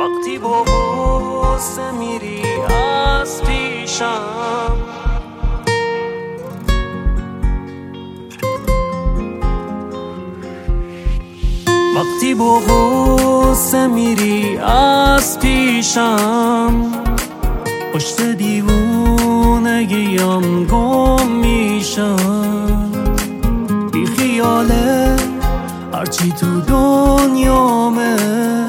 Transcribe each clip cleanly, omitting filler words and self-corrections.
وقتی با غصه میری از پیشم، وقتی با غصه میری از پیشم، پشت دیوونگیم گم میشم. بی خیاله هرچی تو دنیامه،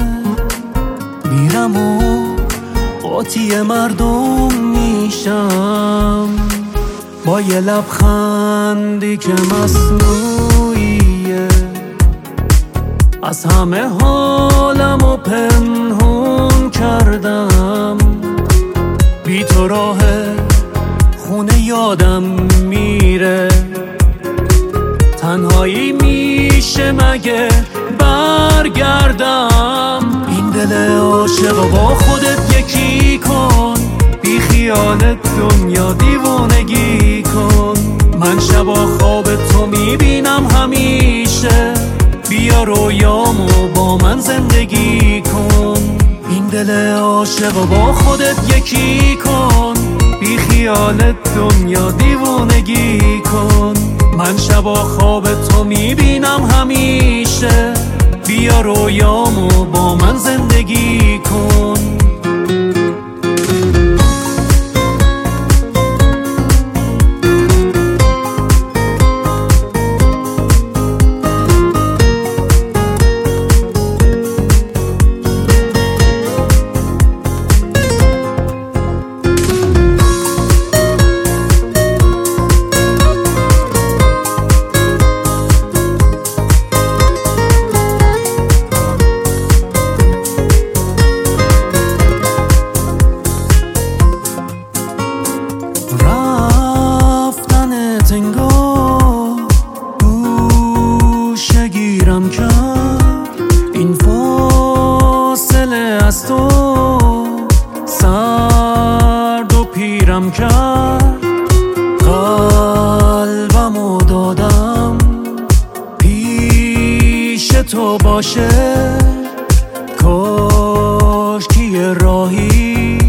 میرم و قاطی مردم میشم. با یه لبخندی که مصنوعیه، از همه حالمو پنهون کردم. بی تو راه خونه یادم میره، تنهایی میشه مگه برگردم. این دل عاشق با خودت یکی کن، بی خیالت دنیا دیوانگی کن. من شبا خواب تو میبینم همیشه، بیا رویامو با من زندگی کن. این دل عاشق با خودت یکی کن، بی خیالت دنیا دیوانگی کن. من شبا خواب تو میبینم همیشه، بیا رویامو با من زندگی کن. انگار گوشه گیرم کرد، این فاصله از تو سرد و پیرم کرد. قلبمو دادم پیش تو باشه، کاش که یه راهی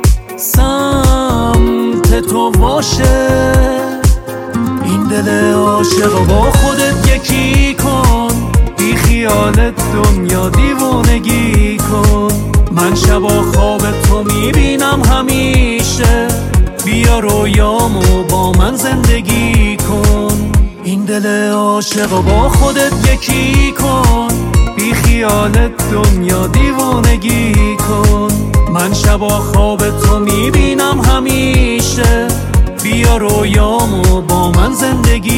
سمت تو باشه. این دل عاشق با خودت یکی کن، بی خیالت دنیا دیوانگی کن. من شبا خواب تو میبینم همیشه، بیا رویامو با من زندگی کن. این دل عاشق با خودت یکی کن، بی خیالت دنیا دیوانگی کن. من شبا خواب تو میبینم همیشه، بیا رویامو با من زندگی